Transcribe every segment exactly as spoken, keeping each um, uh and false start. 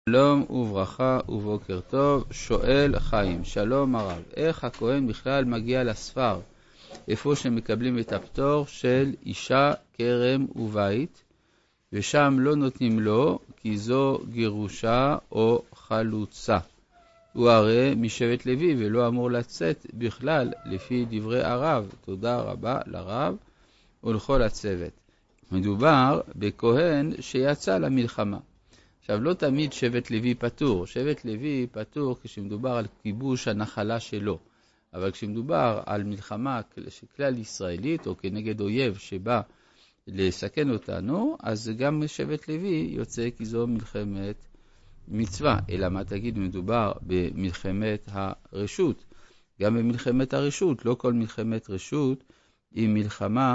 שלום וברכה ובוקר טוב. שואל חיים, שלום הרב, איך הכהן בכלל מגיע לספר, איפה שמקבלים את הפטור של אישה, כרם ובית, ושם לא נותנים לו כי זו גירושה או חלוצה? הוא הרי משבט לוי ולא אמור לצאת בכלל לפי דברי הרב. תודה רבה לרב ולכל הצוות. מדובר בכהן שיצא למלחמה. עכשיו, לא תמיד שבט לוי פטור. שבט לוי פטור כשמדובר על כיבוש הנחלה שלו. אבל כשמדובר על מלחמה כלל ישראלית או כנגד אויב שבא לסכן אותנו, אז גם שבט לוי יוצא כי זו מלחמת מצווה. אלא מה תגיד, מדובר במלחמת הרשות. גם במלחמת הרשות, לא כל מלחמת רשות היא מלחמה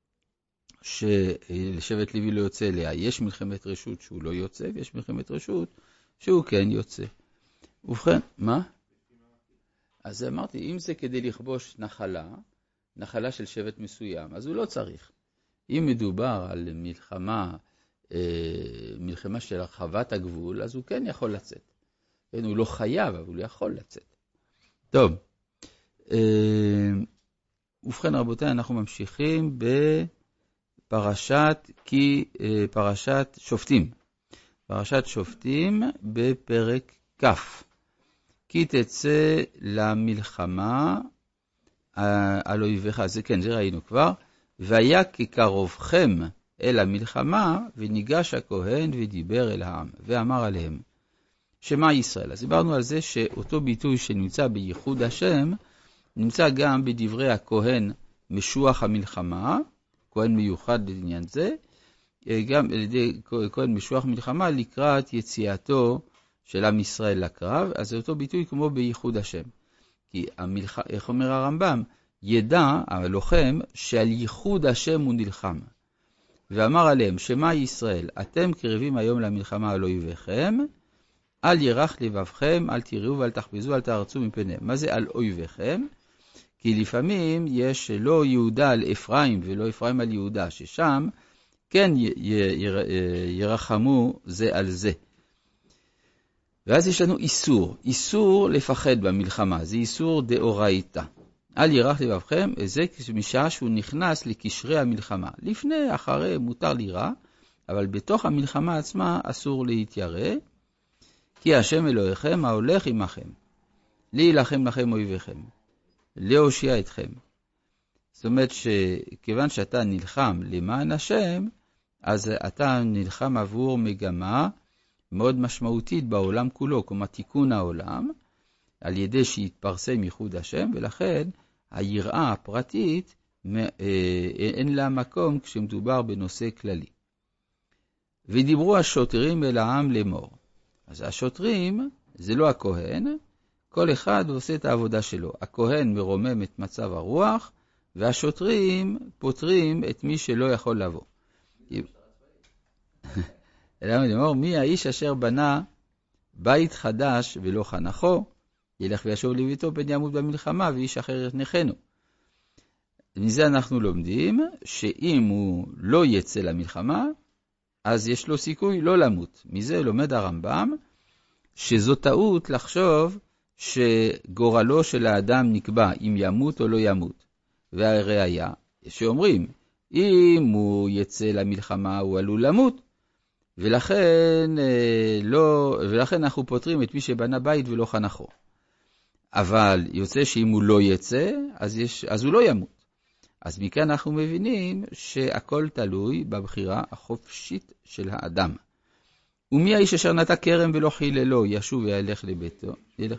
ששבט לוי לא יוצא אליה. יש מלחמת רשות שהוא לא יוצא, ויש מלחמת רשות שהוא כן יוצא. ובכן, מה? אז אמרתי, אם זה כדי לכבוש נחלה, נחלה של שבט מסוים, אז הוא לא צריך. אם מדובר על מלחמה, מלחמה של הרחבת הגבול, אז הוא כן יכול לצאת. הוא לא חייב, אבל הוא יכול לצאת. טוב. ובכן, רבותיי, אנחנו ממשיכים ב... פרשת, כי, פרשת שופטים. פרשת שופטים בפרק כף. כי תצא למלחמה על אויביך. זה כן, זה ראינו כבר. והיה כקרובכם אל המלחמה, וניגש הכהן ודיבר אל העם, ואמר עליהם, שמה ישראל? אז דיברנו על זה שאותו ביטוי שנמצא בייחוד השם, נמצא גם בדברי הכהן משוח המלחמה, כהן מיוחד לעניין זה, גם על ידי כהן משוח מלחמה לקראת יציאתו של עם ישראל לקרב. אז זה אותו ביטוי כמו בייחוד השם. כי המלח... איך אומר הרמב"ם? ידע הלוחם שעל ייחוד השם הוא נלחם. ואמר עליהם, שמה ישראל? אתם קרבים היום למלחמה על אויביכם, אל ירח לבבכם, אל תיראו ואל תחפזו, אל תארצו מפניהם. מה זה על אויביכם? כי לפעמים יש לא יהודה על אפרים ולא אפרים על יהודה, ששם כן ירחמו זה על זה. ואז יש לנו איסור, איסור לפחד במלחמה, זה איסור דאורייתא. אל ירח לבבכם, זה משעה שהוא נכנס לקשרי המלחמה. לפני, אחרי, מותר לירא, אבל בתוך המלחמה עצמה אסור להתיירא, כי השם אלוהיכם ההולך עמכם, להילחם לכם אויביכם. להושיע אתכם. זאת אומרת שכיוון שאתה נלחם למען השם, אז אתה נלחם עבור מגמה מאוד משמעותית בעולם כולו, כמו תיקון העולם, על ידי שיתפרסם ייחוד השם, ולכן היראה הפרטית אין לה מקום כשמדובר בנושא כללי. ודיברו השוטרים אל העם לאמור. אז השוטרים זה לא הכהן, כל אחד עושה את העבודה שלו. הכהן מרומם את מצב הרוח, והשוטרים פותרים את מי שלא יכול לבוא. אלא אמר, מי האיש אשר בנה בית חדש ולא חנכו, ילך וישוב לביתו פן ימות במלחמה, ואיש אחר יחנכנו. מזה אנחנו לומדים שאם הוא לא יצא למלחמה, אז יש לו סיכוי לא למות. מזה לומד הרמב"ם, שזו טעות לחשוב שגורלו של האדם נקבע אם ימות או לא ימות. והראיה שאומרים, אם הוא יצא למלחמה הוא עלול למות, ולכן, לא, ולכן אנחנו פותרים את מי שבנה בית ולא חנכו. אבל יוצא שאם הוא לא יצא, אז, יש, אז הוא לא ימות. אז מכאן אנחנו מבינים שהכל תלוי בבחירה החופשית של האדם. ומי האיש אשר נטע כרם ולא חיללו, ישוב וילך לביתו. ילך.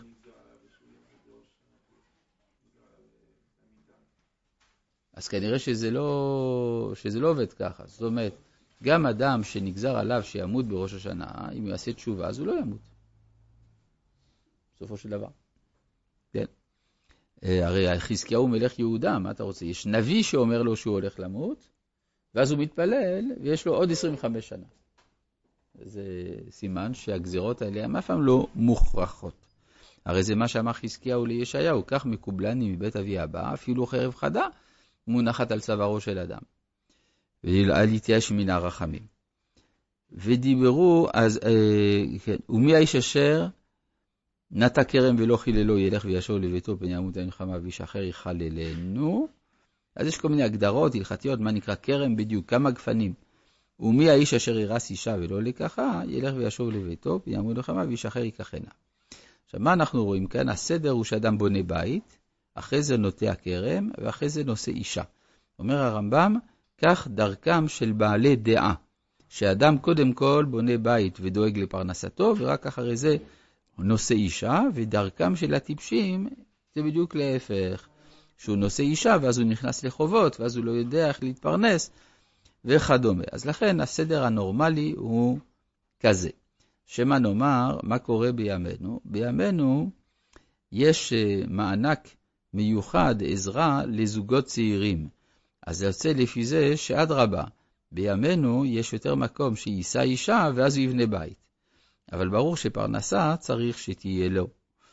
אז כנראה שזה לא, שזה לא עובד ככה. זאת אומרת, גם אדם שנגזר עליו שימות בראש השנה, אם הוא יעשה תשובה, אז הוא לא ימות. בסופו של דבר. כן. הרי חזקיהו מלך יהודה, מה אתה רוצה? יש נביא שאומר לו שהוא הולך למות, ואז הוא מתפלל, ויש לו עוד עשרים וחמש שנה. זה סימן שהגזירות האלה הם אף פעם לא מוכרחות. הרי זה מה שאמר חזקיהו לישעיהו, כך מקובלני מבית אבי הבא, אפילו חרב חדה, מונחת על צווארו של אדם. ואל יתייאש מן הרחמים. ודיברו, אז, אה, כן, ומי האיש אשר נטע כרם ולא חיללו, ילך וישוב לביתו פן ימות המלחמה ואיש אחר יחללנו. אז יש כל מיני הגדרות הלכתיות, מה נקרא כרם בדיוק, כמה גפנים. ומי האיש אשר ירס אישה ולא לקחה, ילך וישוב לביתו פן ימות המלחמה ואיש אחר ייקחנה. עכשיו, מה אנחנו רואים כאן? הסדר הוא שאדם בונה בית, אחרי זה נוטע כרם, ואחרי זה נושא אישה. אומר הרמב"ם, כך דרכם של בעלי דעה, שאדם קודם כל בונה בית ודואג לפרנסתו, ורק אחרי זה נושא אישה, ודרכם של הטיפשים זה בדיוק להפך. שהוא נושא אישה, ואז הוא נכנס לחובות, ואז הוא לא יודע איך להתפרנס, וכדומה. אז לכן הסדר הנורמלי הוא כזה. שמה נאמר, מה קורה בימינו? בימינו יש מענק מיוחד, עזרה לזוגות צעירים. אז זה יוצא לפי זה שעד רבה, בימינו יש יותר מקום שיישא אישה ואז הוא יבנה בית. אבל ברור שפרנסה צריך שתהיה לו.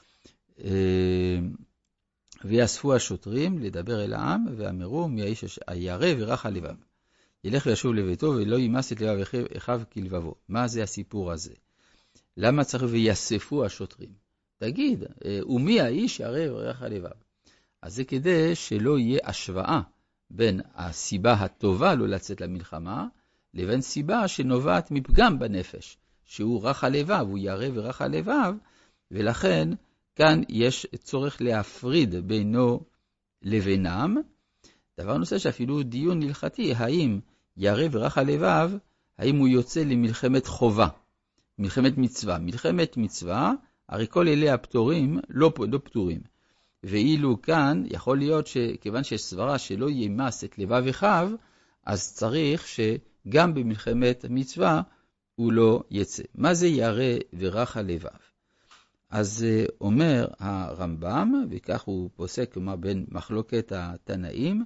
ויאספו השוטרים לדבר אל העם ואמרו מהאיש הירא ורך על לבב. ילך וישוב לביתו ולא ימס את לבב אחיו כלבבו. מה זה הסיפור הזה? למה צריך ויאספו השוטרים? תגיד, ומי האיש הירא ורך על לבב? אז זה כדי שלא יהיה השוואה בין הסיבה הטובה לא לצאת למלחמה, לבין סיבה שנובעת מפגם בנפש, שהוא רך על לבב, הוא ירא ורך על לבב, ולכן כאן יש צורך להפריד בינו לבינם. דבר נושא שאפילו דיון הלכתי, האם ירא ורך על לבב, האם הוא יוצא למלחמת חובה, מלחמת מצווה. מלחמת מצווה, הרי כל אלה הפטורים לא, לא פטורים. ואילו כאן יכול להיות שכיוון שיש סברה שלא ימס את לבב אחיו, אז צריך שגם במלחמת מצווה הוא לא יצא. מה זה ירא ורך על לבב? אז אומר הרמב"ם, וכך הוא פוסק כלומר בין מחלוקת התנאים,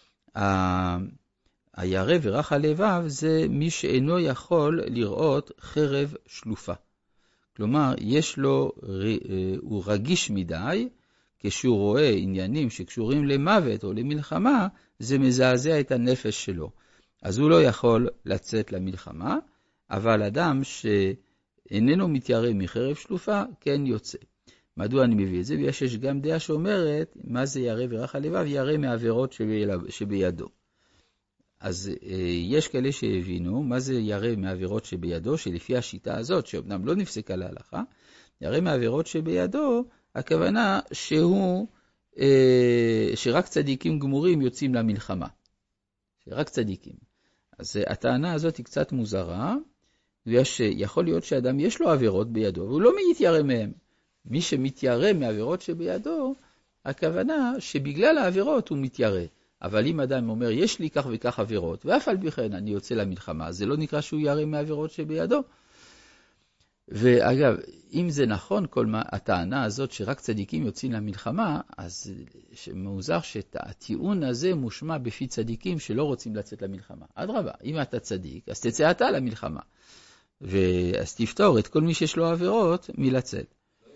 הירא ורך על לבב זה מי שאינו יכול לראות חרב שלופה. כלומר, יש לו, הוא רגיש מדי, כשהוא רואה עניינים שקשורים למוות או למלחמה, זה מזעזע את הנפש שלו. אז הוא לא יכול לצאת למלחמה, אבל אדם שאיננו מתיירא מחרב שלופה, כן יוצא. מדוע אני מביא את זה? ויש גם דעה שאומרת, מה זה ירא ורך על לבב? ירא מעבירות שבידו. אז יש כאלה שהבינו, מה זה ירא מעבירות שבידו, שלפי השיטה הזאת, שאומנם לא נפסקה להלכה, ירא מעבירות שבידו, הכוונה שהוא, שרק צדיקים גמורים יוצאים למלחמה. שרק צדיקים. אז הטענה הזאת היא קצת מוזרה, ויכול להיות שאדם יש לו עבירות בידו, והוא לא מתיירא מהם. מי שמתיירא מעבירות שבידו, הכוונה שבגלל העבירות הוא מתיירא. אבל אם אדם אומר, יש לי כך וכך עבירות, ואף על פי כן אני יוצא למלחמה, זה לא נקרא שהוא ירא מעבירות שבידו. ואגב, אם זה נכון, כל מה, הטענה הזאת שרק צדיקים יוצאים למלחמה, אז מוזר שהטיעון הזה מושמע בפי צדיקים שלא רוצים לצאת למלחמה. אדרבה, אם אתה צדיק, אז תצא אתה למלחמה. ואז תפתור את כל מי שיש לו עבירות מלצאת.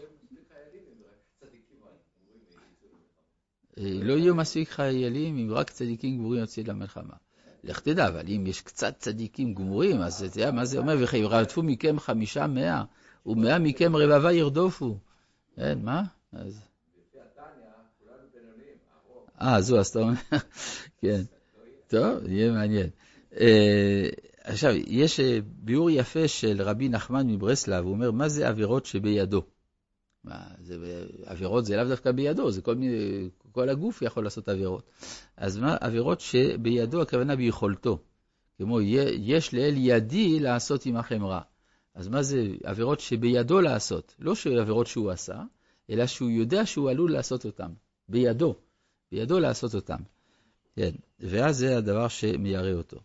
לא יהיו מספיק חיילים אם רק צדיקים גמורים יוצאים למלחמה. לך תדע, אבל אם יש קצת צדיקים גמורים, אז אתה יודע מה זה אומר? וירדפו מכם חמישה מאה, ומאה מכם רבבה ירדופו. אין, מה? אז... לפי התניה, כולנו בינוניים, ארוך. אה, זו, אז אתה אומר, כן. טוב, יהיה מעניין. עכשיו, יש ביאור יפה של רבי נחמן מברסלב, הוא אומר, מה זה עבירות שבידו? מה, זה, עבירות זה לאו דווקא בידו, זה כל מיני, כל הגוף יכול לעשות עבירות. אז מה, עבירות שבידו הכוונה ביכולתו. כמו, יש לאל ידי לעשות עמכם רע. אז מה זה עבירות שבידו לעשות? לא עבירות שהוא עשה, אלא שהוא יודע שהוא עלול לעשות אותם. בידו. בידו לעשות אותם. כן. ואז זה הדבר שמיירא אותו.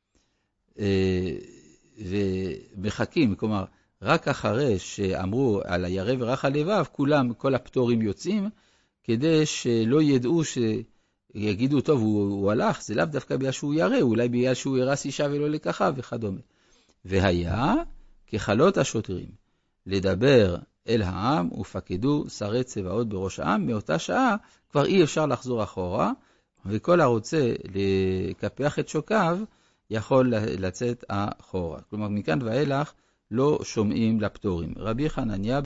ומחכים, כלומר, רק אחרי שאמרו על הירא ורך על לבב, כולם, כל הפטורים יוצאים, כדי שלא ידעו שיגידו, טוב, הוא, הוא הלך, זה לאו דווקא בגלל שהוא ירא, אולי בגלל שהוא ירס אישה ולא לקחה וכדומה. והיה כחלות השוטרים, לדבר אל העם ופקדו שרי צבאות בראש העם, מאותה שעה כבר אי אפשר לחזור אחורה, וכל הרוצה לקפח את שוקיו, יכול לצאת אחורה. כלומר, מכאן ואילך לא שומעים לפטורים. רבי חנניה